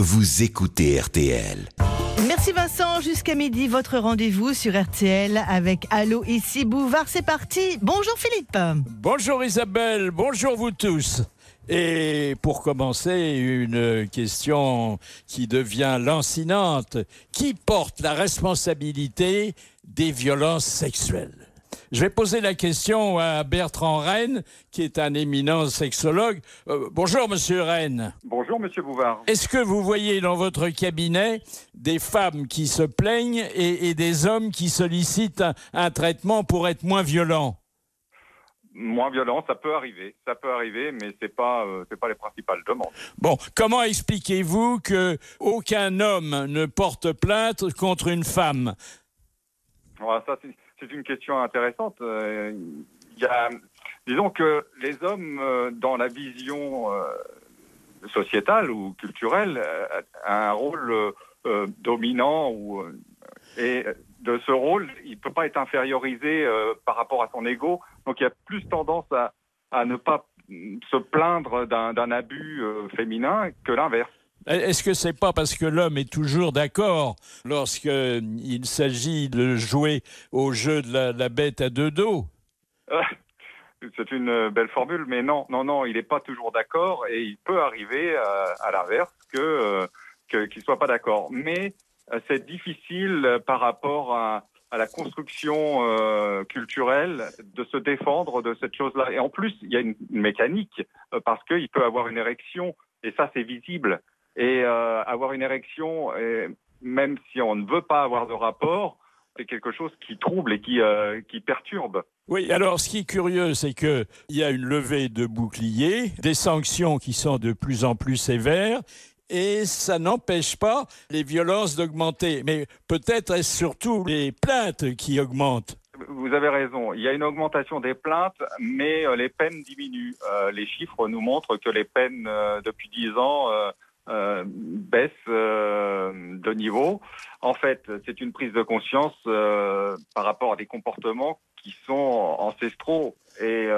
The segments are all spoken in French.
vous écoutez RTL. Merci Vincent, jusqu'à midi, votre rendez-vous sur RTL avec Allô, ici Bouvard, c'est parti. Bonjour Philippe. Bonjour Isabelle, bonjour vous tous. Et pour commencer, une question qui devient lancinante. Qui porte la responsabilité des violences sexuelles ? Je vais poser la question à Bertrand Rennes, qui est un éminent sexologue. Bonjour Monsieur Rennes. Bonjour Monsieur Bouvard. Est-ce que vous voyez dans votre cabinet des femmes qui se plaignent et des hommes qui sollicitent un traitement pour être moins violents ? Moins violent, ça peut arriver, mais c'est pas les principales demandes. Bon, comment expliquez-vous que aucun homme ne porte plainte contre une femme ? Voilà, ça c'est une question intéressante. Disons que les hommes, dans la vision sociétale ou culturelle, a un rôle dominant et de ce rôle, il ne peut pas être infériorisé par rapport à son ego. Donc il y a plus tendance à ne pas se plaindre d'un abus féminin que l'inverse. Est-ce que c'est pas parce que l'homme est toujours d'accord lorsqu'il s'agit de jouer au jeu de la bête à deux dos ? C'est une belle formule, mais non, il n'est pas toujours d'accord et il peut arriver à l'inverse qu'il ne soit pas d'accord. Mais c'est difficile par rapport à la construction culturelle de se défendre de cette chose-là. Et en plus, il y a une mécanique parce qu'il peut avoir une érection et ça, c'est visible. Et avoir une érection, même si on ne veut pas avoir de rapport, c'est quelque chose qui trouble et qui perturbe. Oui, alors ce qui est curieux, c'est qu'il y a une levée de boucliers, des sanctions qui sont de plus en plus sévères, et ça n'empêche pas les violences d'augmenter. Mais peut-être est-ce surtout les plaintes qui augmentent. Vous avez raison, il y a une augmentation des plaintes, mais les peines diminuent. Les chiffres nous montrent que les peines depuis 10 ans baissent de niveau. En fait, c'est une prise de conscience par rapport à des comportements qui sont ancestraux. Et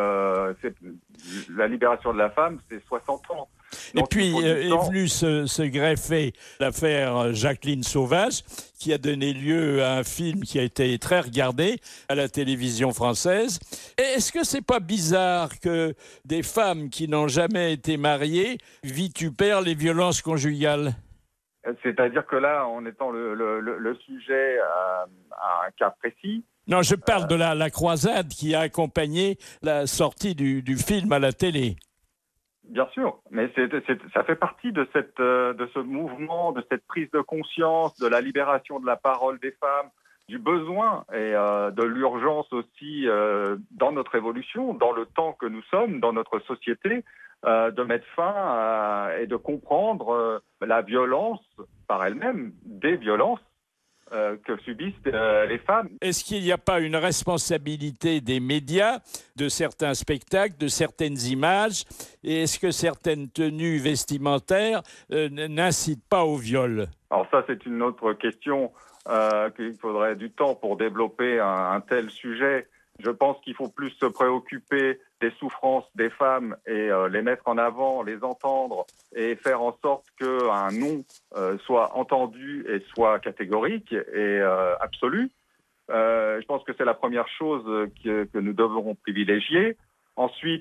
la libération de la femme, c'est 60 ans. Donc, et puis est venue se greffer l'affaire Jacqueline Sauvage, qui a donné lieu à un film qui a été très regardé à la télévision française. Et est-ce que c'est pas bizarre que des femmes qui n'ont jamais été mariées vitupèrent les violences conjugales ? C'est-à-dire que là, en étant le sujet à un cas précis. Non, je parle de la croisade qui a accompagné la sortie du film à la télé. Bien sûr, mais ça fait partie de ce mouvement, de cette prise de conscience, de la libération de la parole des femmes, du besoin et de l'urgence aussi dans notre évolution, dans le temps que nous sommes, dans notre société, de mettre fin et de comprendre la violence par elle-même, des violences que subissent les femmes. Est-ce qu'il n'y a pas une responsabilité des médias, de certains spectacles, de certaines images, et est-ce que certaines tenues vestimentaires n'incitent pas au viol ? Alors ça, c'est une autre question qu'il faudrait du temps pour développer un tel sujet. Je pense qu'il faut plus se préoccuper des souffrances des femmes et les mettre en avant, les entendre et faire en sorte qu'un non soit entendu et soit catégorique et absolu. Je pense que c'est la première chose que nous devrons privilégier. Ensuite,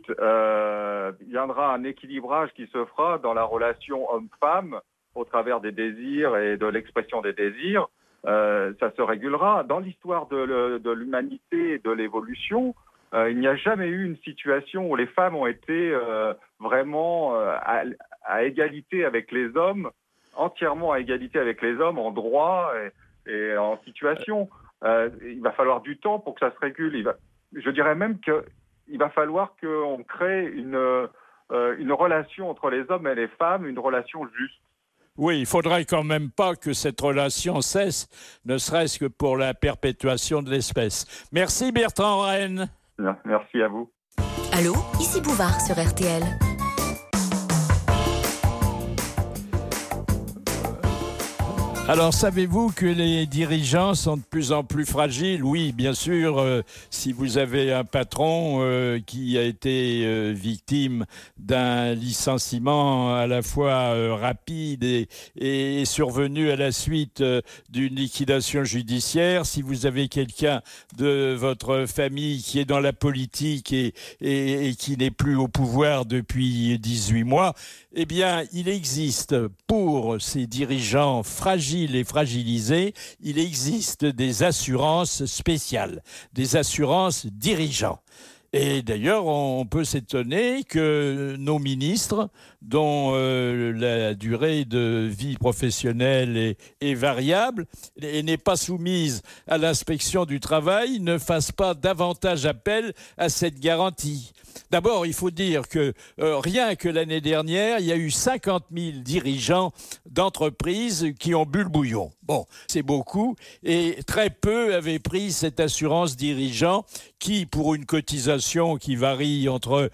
viendra un équilibrage qui se fera dans la relation homme-femme au travers des désirs et de l'expression des désirs. Ça se régulera. Dans l'histoire de l'humanité et de l'évolution, il n'y a jamais eu une situation où les femmes ont été vraiment à égalité avec les hommes, entièrement à égalité avec les hommes en droit et en situation. Il va falloir du temps pour que ça se régule. Je dirais même qu'il va falloir qu'on crée une relation entre les hommes et les femmes, une relation juste. Oui, il faudrait quand même pas que cette relation cesse, ne serait-ce que pour la perpétuation de l'espèce. Merci Bertrand Rennes. Merci à vous. Allô, ici Bouvard sur RTL. Alors, savez-vous que les dirigeants sont de plus en plus fragiles? Oui, bien sûr, si vous avez un patron qui a été victime d'un licenciement à la fois rapide et survenu à la suite d'une liquidation judiciaire, si vous avez quelqu'un de votre famille qui est dans la politique et qui n'est plus au pouvoir depuis 18 mois, eh bien, il existe pour ces dirigeants fragiles et fragilisés, il existe des assurances spéciales, des assurances dirigeants. Et d'ailleurs, on peut s'étonner que nos ministres, dont la durée de vie professionnelle est variable et n'est pas soumise à l'inspection du travail, ne fassent pas davantage appel à cette garantie. D'abord, il faut dire que rien que l'année dernière, il y a eu 50 000 dirigeants d'entreprises qui ont bu le bouillon. Bon, c'est beaucoup et très peu avaient pris cette assurance dirigeant qui, pour une cotisation qui varie entre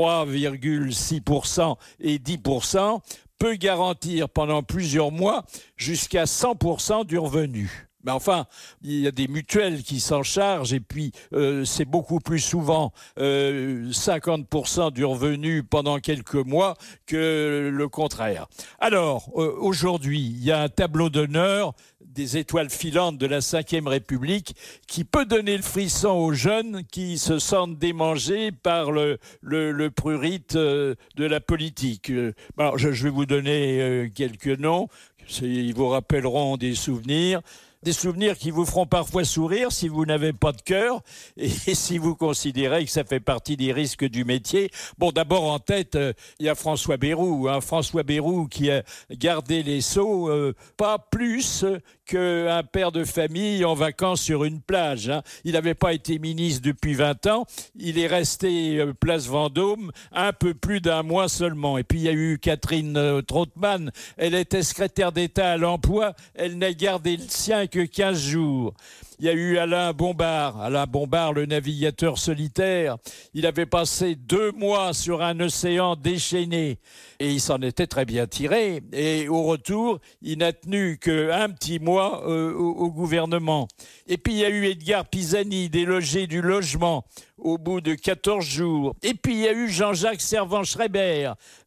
3,6% et 10%, peut garantir pendant plusieurs mois jusqu'à 100% du revenu. Mais enfin, il y a des mutuelles qui s'en chargent et puis c'est beaucoup plus souvent 50% du revenu pendant quelques mois que le contraire. Alors, aujourd'hui, il y a un tableau d'honneur des étoiles filantes de la Ve République qui peut donner le frisson aux jeunes qui se sentent démangés par le prurite de la politique. Alors, je vais vous donner quelques noms, ils vous rappelleront des souvenirs qui vous feront parfois sourire si vous n'avez pas de cœur et si vous considérez que ça fait partie des risques du métier. Bon, d'abord en tête, il y a François Bayrou. François Bayrou qui a gardé les Sceaux, pas plus qu'un père de famille en vacances sur une plage. Il n'avait pas été ministre depuis 20 ans. Il est resté place Vendôme un peu plus d'un mois seulement. Et puis il y a eu Catherine Trautmann. Elle était secrétaire d'État à l'emploi. Elle n'a gardé le sien que 15 jours. Il y a eu Alain Bombard, le navigateur solitaire. Il avait passé 2 mois sur un océan déchaîné et il s'en était très bien tiré. Et au retour, il n'a tenu qu'un petit mois au gouvernement. Et puis il y a eu Edgar Pisani, délogé du logement au bout de 14 jours. Et puis il y a eu Jean-Jacques Servan-Schreiber,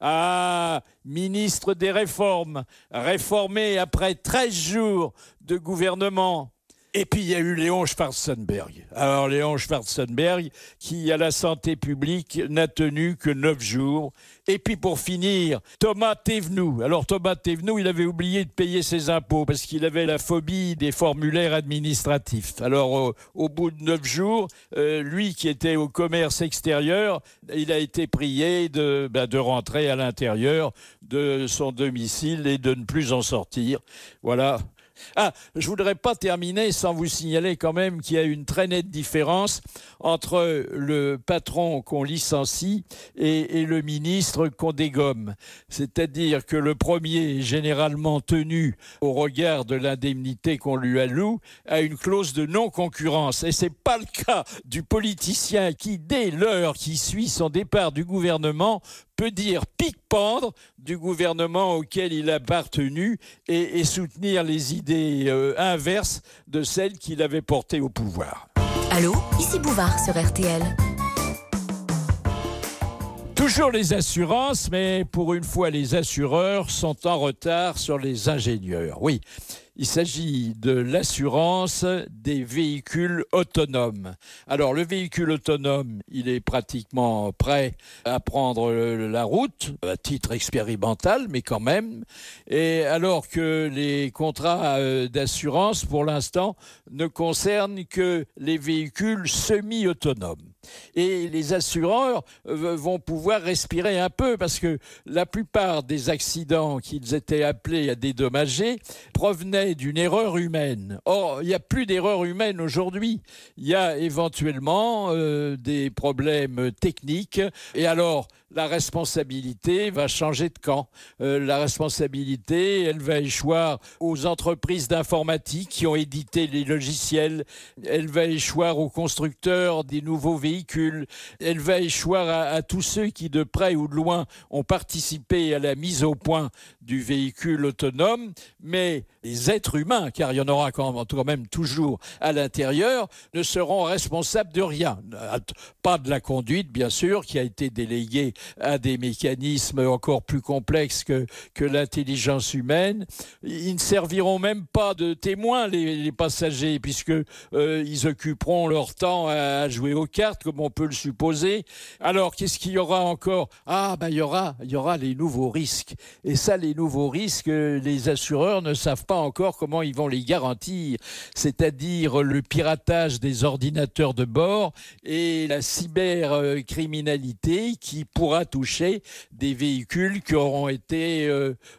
ministre des Réformes, réformé après 13 jours de gouvernement. Et puis, il y a eu Léon Schwarzenberg. Alors, Léon Schwarzenberg, qui, à la santé publique, n'a tenu que 9 jours. Et puis, pour finir, Thomas Thévenoud. Alors, Thomas Thévenoud, il avait oublié de payer ses impôts parce qu'il avait la phobie des formulaires administratifs. Alors, au bout de 9 jours, lui qui était au commerce extérieur, il a été prié de rentrer à l'intérieur de son domicile et de ne plus en sortir. Voilà. Je voudrais pas terminer sans vous signaler quand même qu'il y a une très nette différence entre le patron qu'on licencie et le ministre qu'on dégomme. C'est-à-dire que le premier est généralement tenu, au regard de l'indemnité qu'on lui alloue, à une clause de non-concurrence. Et c'est pas le cas du politicien qui, dès l'heure qui suit son départ du gouvernement, peut dire pique-pendre du gouvernement auquel il a appartenu et soutenir les idées inverses de celles qu'il avait portées au pouvoir. Allô, ici Bouvard sur RTL. Toujours les assurances, mais pour une fois, les assureurs sont en retard sur les ingénieurs. Oui, il s'agit de l'assurance des véhicules autonomes. Alors, le véhicule autonome, il est pratiquement prêt à prendre la route, à titre expérimental, mais quand même. Et alors que les contrats d'assurance, pour l'instant, ne concernent que les véhicules semi-autonomes. Et les assureurs vont pouvoir respirer un peu parce que la plupart des accidents qu'ils étaient appelés à dédommager provenaient d'une erreur humaine. Or, il n'y a plus d'erreur humaine aujourd'hui. Il y a éventuellement des problèmes techniques. Et alors, la responsabilité va changer de camp. La responsabilité, elle va échoir aux entreprises d'informatique qui ont édité les logiciels. Elle va échoir aux constructeurs des nouveaux véhicules. véhicule. Elle va échoir à tous ceux qui, de près ou de loin, ont participé à la mise au point du véhicule autonome. Mais les êtres humains, car il y en aura quand même toujours à l'intérieur, ne seront responsables de rien. Pas de la conduite, bien sûr, qui a été déléguée à des mécanismes encore plus complexes que l'intelligence humaine. Ils ne serviront même pas de témoins, les passagers, puisque ils occuperont leur temps à jouer aux cartes, comme on peut le supposer. Alors, qu'est-ce qu'il y aura encore ? Il y aura les nouveaux risques. Et ça, les nouveaux risques, les assureurs ne savent pas encore comment ils vont les garantir. C'est-à-dire le piratage des ordinateurs de bord et la cybercriminalité qui pourra toucher des véhicules qui auront été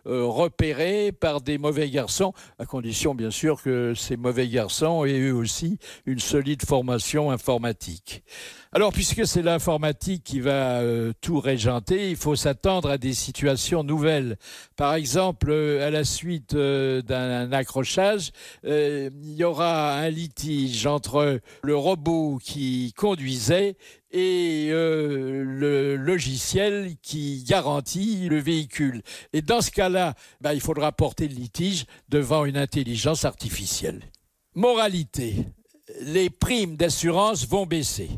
repérés par des mauvais garçons, à condition bien sûr que ces mauvais garçons aient eux aussi une solide formation informatique. Alors, puisque c'est l'informatique qui va tout régenter, il faut s'attendre à des situations nouvelles. Par exemple, à la suite d'un accrochage, il y aura un litige entre le robot qui conduisait et le logiciel qui garantit le véhicule. Et dans ce cas-là, il faudra porter le litige devant une intelligence artificielle. Moralité, les primes d'assurance vont baisser.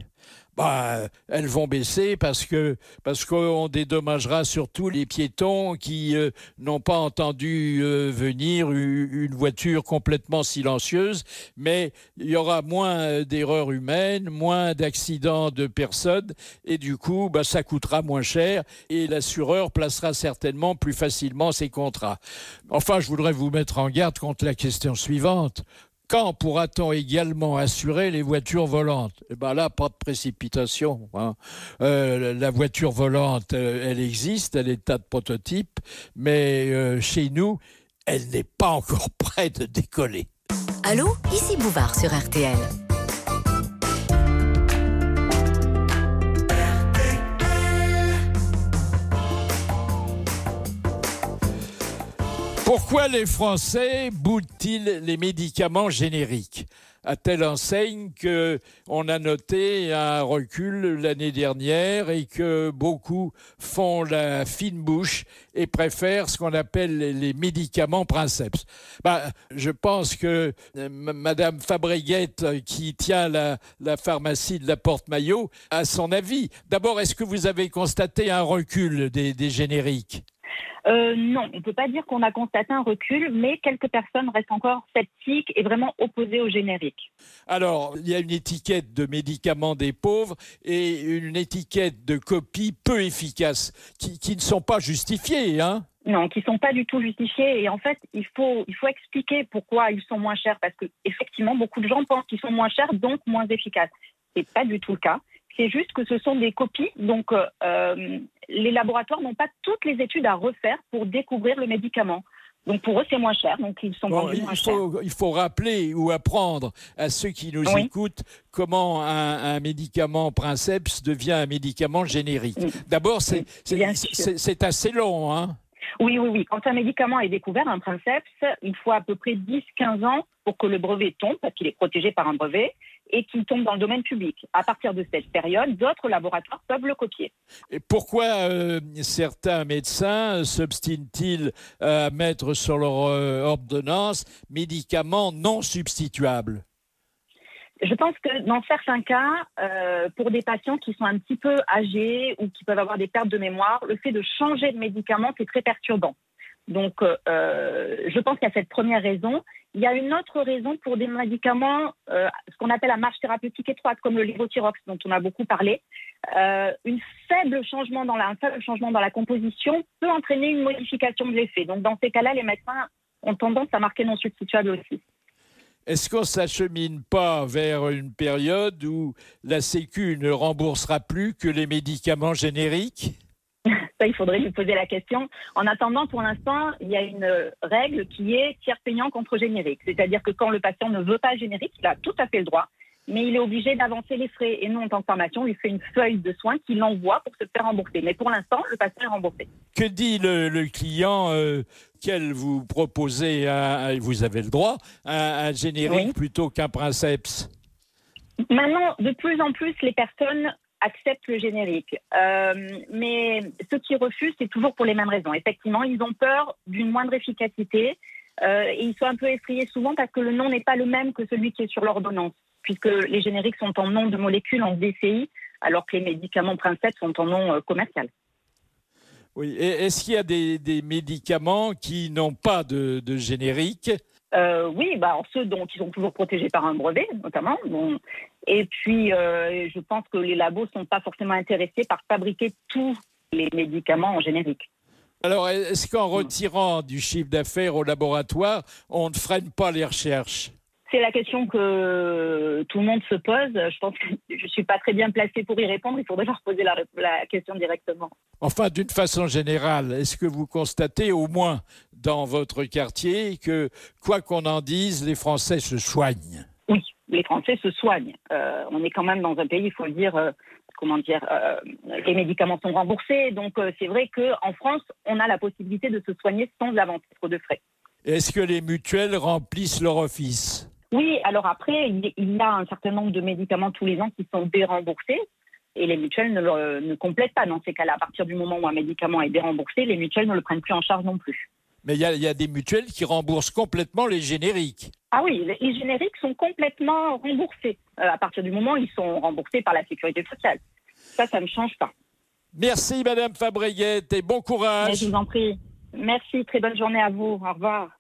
Elles vont baisser parce qu'on dédommagera surtout les piétons qui n'ont pas entendu venir une voiture complètement silencieuse, mais il y aura moins d'erreurs humaines, moins d'accidents de personnes, et du coup, ça coûtera moins cher et l'assureur placera certainement plus facilement ses contrats. Enfin, je voudrais vous mettre en garde contre la question suivante. Quand pourra-t-on également assurer les voitures volantes ? Là, pas de précipitation. La voiture volante, elle existe, elle est un de prototype, mais chez nous, elle n'est pas encore prête de décoller. Allô, ici Bouvard sur RTL. Pourquoi les Français boudent-ils les médicaments génériques ? À telle enseigne qu'on a noté un recul l'année dernière et que beaucoup font la fine bouche et préfèrent ce qu'on appelle les médicaments princeps. Je pense que Madame Fabreguette, qui tient la pharmacie de la Porte-Maillot, a son avis. D'abord, est-ce que vous avez constaté un recul des génériques ? Non, on ne peut pas dire qu'on a constaté un recul, mais quelques personnes restent encore sceptiques et vraiment opposées au générique. Alors, il y a une étiquette de médicaments des pauvres et une étiquette de copie peu efficace, qui ne sont pas justifiées, hein ? Non, qui ne sont pas du tout justifiées. Et en fait, il faut expliquer pourquoi ils sont moins chers, parce qu'effectivement, beaucoup de gens pensent qu'ils sont moins chers, donc moins efficaces. Ce n'est pas du tout le cas. C'est juste que ce sont des copies, donc les laboratoires n'ont pas toutes les études à refaire pour découvrir le médicament. Donc pour eux, c'est moins cher, donc ils sont vendus moins cher. Il faut rappeler ou apprendre à ceux qui nous écoutent comment un médicament princeps devient un médicament générique. D'abord, c'est assez long, hein ? Oui. Quand un médicament est découvert, un princeps, il faut à peu près 10-15 ans pour que le brevet tombe, parce qu'il est protégé par un brevet, et qu'il tombe dans le domaine public. À partir de cette période, d'autres laboratoires peuvent le copier. Et pourquoi certains médecins s'obstinent-ils à mettre sur leur ordonnance médicaments non substituables ? Je pense que dans certains cas, pour des patients qui sont un petit peu âgés ou qui peuvent avoir des pertes de mémoire, le fait de changer de médicament, c'est très perturbant. Donc, je pense qu'il y a cette première raison. Il y a une autre raison pour des médicaments, ce qu'on appelle la marge thérapeutique étroite, comme le lévothyrox, dont on a beaucoup parlé. Un faible changement dans la composition peut entraîner une modification de l'effet. Donc, dans ces cas-là, les médecins ont tendance à marquer non substituable aussi. Est-ce qu'on ne s'achemine pas vers une période où la Sécu ne remboursera plus que les médicaments génériques ? Ça, il faudrait lui poser la question. En attendant, pour l'instant, il y a une règle qui est tiers payant contre générique. C'est-à-dire que quand le patient ne veut pas générique, il a tout à fait le droit, mais il est obligé d'avancer les frais. Et nous, en tant que pharmacien, on lui fait une feuille de soins qu'il envoie pour se faire rembourser. Mais pour l'instant, le patient est remboursé. Que dit le client qu'elle vous proposez, vous avez le droit, un générique plutôt qu'un princeps ? Maintenant, de plus en plus, les personnes acceptent le générique. Mais ceux qui refusent, c'est toujours pour les mêmes raisons. Effectivement, ils ont peur d'une moindre efficacité et ils sont un peu effrayés souvent parce que le nom n'est pas le même que celui qui est sur l'ordonnance, puisque les génériques sont en nom de molécule, en DCI, alors que les médicaments Princesse sont en nom commercial. Oui. Et est-ce qu'il y a des médicaments qui n'ont pas de générique ? Oui, ceux qui sont toujours protégés par un brevet, notamment. Bon. Et puis, je pense que les labos ne sont pas forcément intéressés par fabriquer tous les médicaments en générique. Alors, est-ce qu'en retirant du chiffre d'affaires au laboratoire, on ne freine pas les recherches ? C'est la question que tout le monde se pose. Je pense que je ne suis pas très bien placée pour y répondre. Il faudrait leur poser la question directement. Enfin, d'une façon générale, est-ce que vous constatez, au moins dans votre quartier, que, quoi qu'on en dise, les Français se soignent ? Oui, les Français se soignent. On est quand même dans un pays, il faut le dire, les médicaments sont remboursés. Donc, c'est vrai qu'en France, on a la possibilité de se soigner sans avoir trop de frais. Est-ce que les mutuelles remplissent leur office ? Oui, alors après, il y a un certain nombre de médicaments tous les ans qui sont déremboursés et les mutuelles ne complètent pas. Dans ces cas-là, à partir du moment où un médicament est déremboursé, les mutuelles ne le prennent plus en charge non plus. Mais il y a des mutuelles qui remboursent complètement les génériques. Ah oui, les génériques sont complètement remboursés à partir du moment où ils sont remboursés par la Sécurité sociale. Ça ne change pas. Merci Madame Fabreguette et bon courage. Mais je vous en prie. Merci, très bonne journée à vous. Au revoir.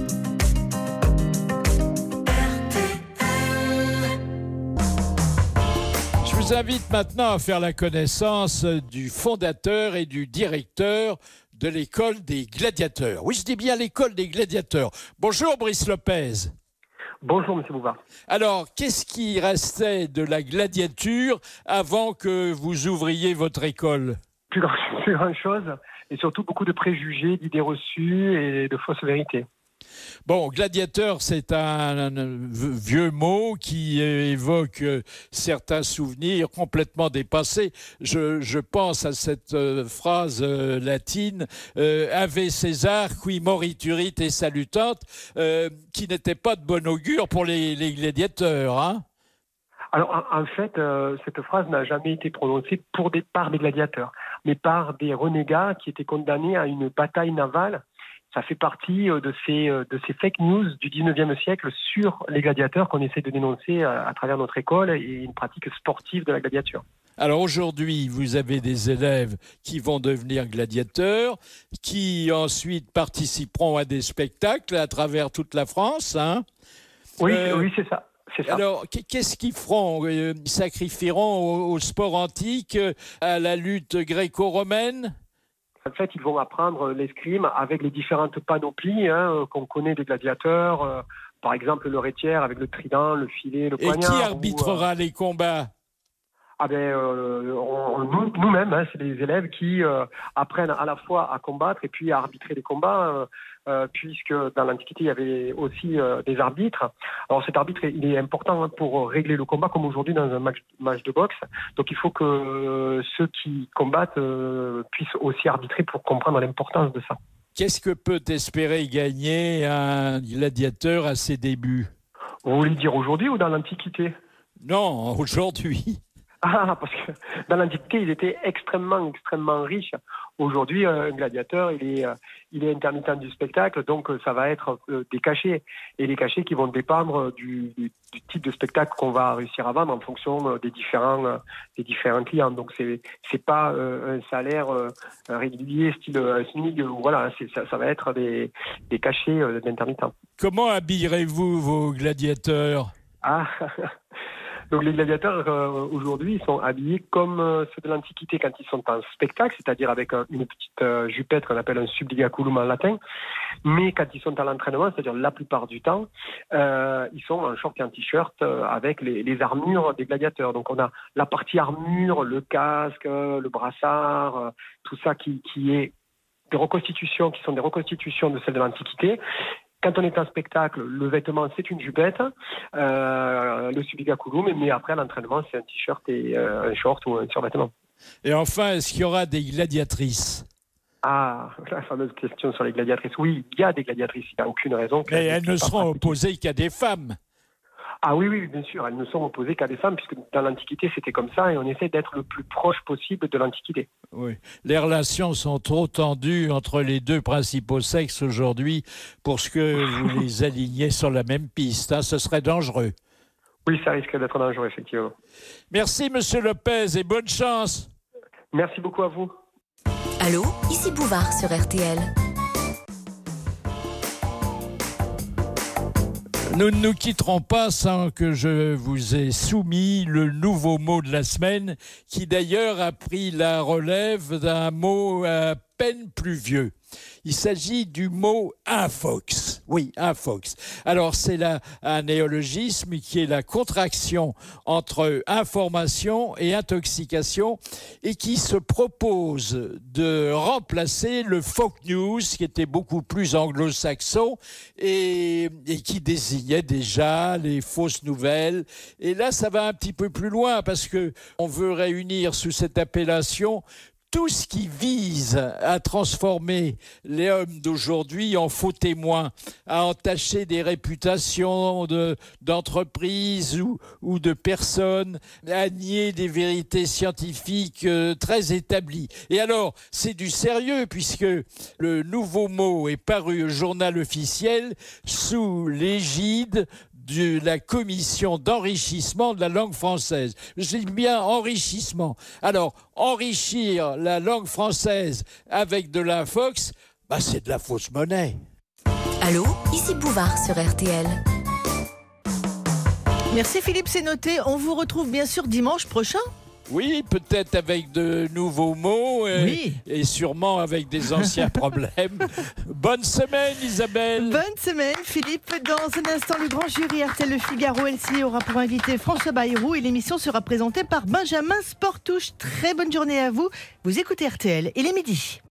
Je vous invite maintenant à faire la connaissance du fondateur et du directeur de l'école des gladiateurs. Oui, je dis bien l'école des gladiateurs. Bonjour Brice Lopez. Bonjour Monsieur Bouvard. Alors, qu'est-ce qui restait de la gladiature avant que vous ouvriez votre école ? Plus grand chose, et surtout beaucoup de préjugés, d'idées reçues et de fausses vérités. Bon, gladiateur, c'est un vieux mot qui évoque certains souvenirs complètement dépassés. Je pense à cette phrase latine Ave César, qui moriturit et salutant, qui n'était pas de bon augure pour les gladiateurs, hein? Alors, en fait, cette phrase n'a jamais été prononcée par des gladiateurs, mais par des renégats qui étaient condamnés à une bataille navale. Ça fait partie de ces fake news du 19e siècle sur les gladiateurs qu'on essaie de dénoncer à travers notre école et une pratique sportive de la gladiature. Alors aujourd'hui, vous avez des élèves qui vont devenir gladiateurs, qui ensuite participeront à des spectacles à travers toute la France, hein ? Oui, c'est ça. Alors, qu'est-ce qu'ils feront ? Ils sacrifieront au sport antique, à la lutte gréco-romaine ? En fait, ils vont apprendre l'escrime avec les différentes panoplies qu'on connaît des gladiateurs. Par exemple, le rétiaire avec le trident, le filet, le poignard. Et qui arbitrera les combats ? Nous-mêmes, c'est les élèves qui apprennent à la fois à combattre et puis à arbitrer les combats, puisque dans l'Antiquité, il y avait aussi des arbitres. Alors cet arbitre, il est important pour régler le combat, comme aujourd'hui dans un match de boxe. Donc il faut que ceux qui combattent puissent aussi arbitrer pour comprendre l'importance de ça. Qu'est-ce que peut espérer gagner un gladiateur à ses débuts ? Vous voulez dire aujourd'hui ou dans l'Antiquité ? Non, aujourd'hui. Ah, parce que dans l'Antiquité, il était extrêmement riche. Aujourd'hui, un gladiateur, il est intermittent du spectacle, donc ça va être des cachets. Et les cachets qui vont dépendre du type de spectacle qu'on va réussir à vendre en fonction des différents clients. Donc c'est pas un salaire régulier, style SMIC, voilà, ça va être des cachets d'intermittents. Comment habillerez-vous vos gladiateurs ? Donc les gladiateurs aujourd'hui ils sont habillés comme ceux de l'Antiquité quand ils sont en spectacle, c'est-à-dire avec une petite jupette qu'on appelle un subligaculum en latin. Mais quand ils sont à l'entraînement, c'est-à-dire la plupart du temps, ils sont en short et en t-shirt avec les armures des gladiateurs. Donc on a la partie armure, le casque, le brassard, tout ça qui est des reconstitutions qui sont des reconstitutions de celles de l'Antiquité. Quand on est en spectacle, le vêtement, c'est une jupette, le subligaculum, mais après, à l'entraînement, c'est un t-shirt et un short ou un survêtement. Et enfin, est-ce qu'il y aura des gladiatrices ? Ah, la fameuse question sur les gladiatrices. Oui, il y a des gladiatrices, il n'y a aucune raison. Mais elles ne seront opposées qu'à des femmes. Ah oui, oui, bien sûr, elles ne sont opposées qu'à des femmes, puisque dans l'Antiquité, c'était comme ça, et on essaie d'être le plus proche possible de l'Antiquité. Oui. Les relations sont trop tendues entre les deux principaux sexes aujourd'hui pour ce que vous les aligniez sur la même piste. Hein. Ce serait dangereux. Oui, ça risque d'être dangereux, effectivement. Merci, Monsieur Lopez, et bonne chance. Merci beaucoup à vous. Allô, ici Bouvard sur RTL. Nous ne nous quitterons pas sans que je vous ai soumis le nouveau mot de la semaine, qui d'ailleurs a pris la relève d'un mot à peine plus vieux. Il s'agit du mot infox. Oui, infox. Alors, c'est là un néologisme qui est la contraction entre information et intoxication et qui se propose de remplacer le fake news qui était beaucoup plus anglo-saxon et qui désignait déjà les fausses nouvelles. Et là, ça va un petit peu plus loin parce que on veut réunir sous cette appellation tout ce qui vise à transformer les hommes d'aujourd'hui en faux témoins, à entacher des réputations d'entreprises ou de personnes, à nier des vérités scientifiques très établies. Et alors, c'est du sérieux puisque le nouveau mot est paru au journal officiel sous l'égide de la commission d'enrichissement de la langue française. Je dis bien enrichissement. Alors, enrichir la langue française avec de l'infox, c'est de la fausse monnaie. Allô, ici Bouvard sur RTL. Merci Philippe, c'est noté. On vous retrouve bien sûr dimanche prochain. Oui, peut-être avec de nouveaux mots et sûrement avec des anciens problèmes. Bonne semaine, Isabelle. Bonne semaine, Philippe. Dans un instant, le grand jury RTL Le Figaro LCI aura pour invité François Bayrou et l'émission sera présentée par Benjamin Sportouche. Très bonne journée à vous. Vous écoutez RTL, il est midi.